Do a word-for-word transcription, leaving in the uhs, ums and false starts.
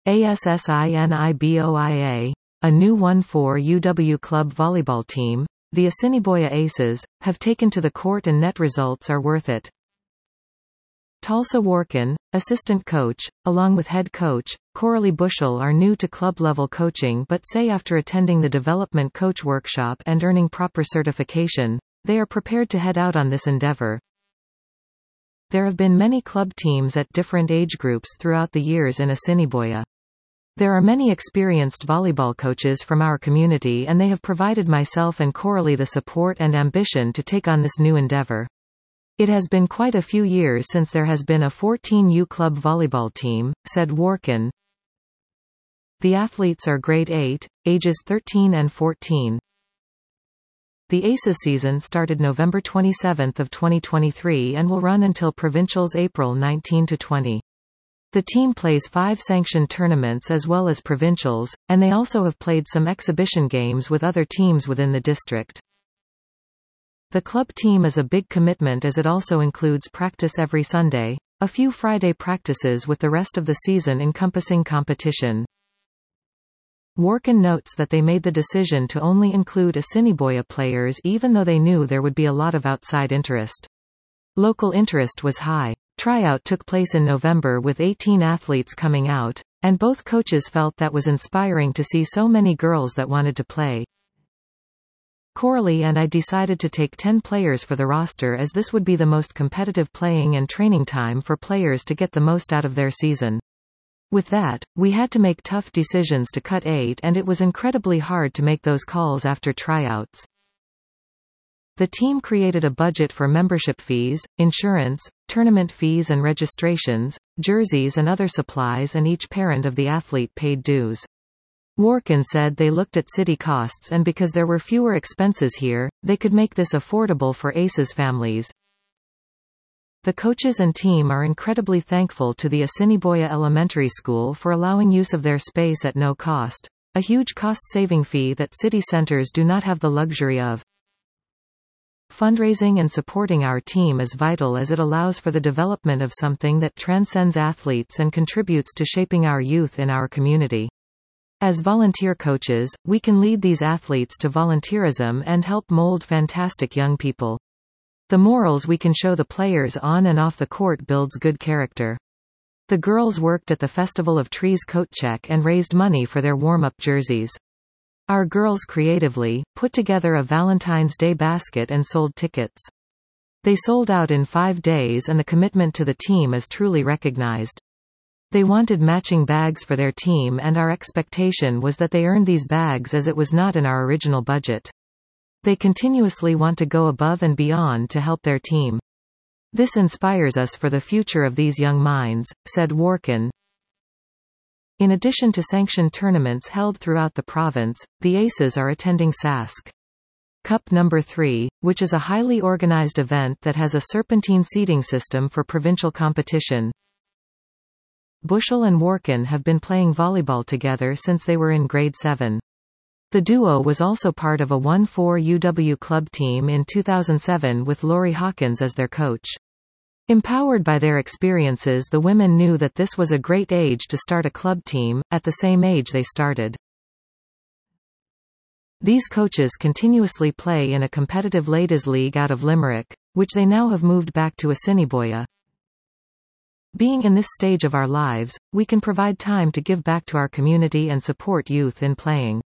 ASSINIBOIA, a new one four U W club volleyball team, the Assiniboia Aces, have taken to the court and net results are worth it. Tulsa Warkin, assistant coach, along with head coach, Coralie Bushell are new to club-level coaching but say after attending the development coach workshop and earning proper certification, they are prepared to head out on this endeavor. There have been many club teams at different age groups throughout the years in Assiniboia. There are many experienced volleyball coaches from our community and they have provided myself and Coralie the support and ambition to take on this new endeavor. It has been quite a few years since there has been a fourteen U club volleyball team, said Warkin. The athletes are grade eight, ages thirteen and fourteen. The Aces season started November twenty-seventh of twenty twenty-three and will run until Provincials April nineteenth to twentieth. The team plays five sanctioned tournaments as well as Provincials, and they also have played some exhibition games with other teams within the district. The club team is a big commitment as it also includes practice every Sunday, a few Friday practices with the rest of the season encompassing competition. Warkin notes that they made the decision to only include Assiniboia players even though they knew there would be a lot of outside interest. Local interest was high. Tryout took place in November with eighteen athletes coming out, and both coaches felt that was inspiring to see so many girls that wanted to play. Coralie and I decided to take ten players for the roster as this would be the most competitive playing and training time for players to get the most out of their season. With that, we had to make tough decisions to cut eight and it was incredibly hard to make those calls after tryouts. The team created a budget for membership fees, insurance, tournament fees and registrations, jerseys and other supplies, and each parent of the athlete paid dues. Warkin said they looked at city costs and because there were fewer expenses here, they could make this affordable for Aces families. The coaches and team are incredibly thankful to the Assiniboia Elementary School for allowing use of their space at no cost, a huge cost-saving fee that city centers do not have the luxury of. Fundraising and supporting our team is vital as it allows for the development of something that transcends athletes and contributes to shaping our youth in our community. As volunteer coaches, we can lead these athletes to volunteerism and help mold fantastic young people. The morals we can show the players on and off the court builds good character. The girls worked at the Festival of Trees coat check and raised money for their warm-up jerseys. Our girls creatively put together a Valentine's Day basket and sold tickets. They sold out in five days and the commitment to the team is truly recognized. They wanted matching bags for their team and our expectation was that they earned these bags as it was not in our original budget. They continuously want to go above and beyond to help their team. This inspires us for the future of these young minds, said Warkin. In addition to sanctioned tournaments held throughout the province, the Aces are attending Sask Cup number three, which is a highly organized event that has a serpentine seeding system for provincial competition. Bushell and Warkin have been playing volleyball together since they were in grade seven. The duo was also part of a one four U W club team in two thousand seven with Lori Hawkins as their coach. Empowered by their experiences, the women knew that this was a great age to start a club team, at the same age they started. These coaches continuously play in a competitive ladies' league out of Limerick, which they now have moved back to Assiniboia. Being in this stage of our lives, we can provide time to give back to our community and support youth in playing.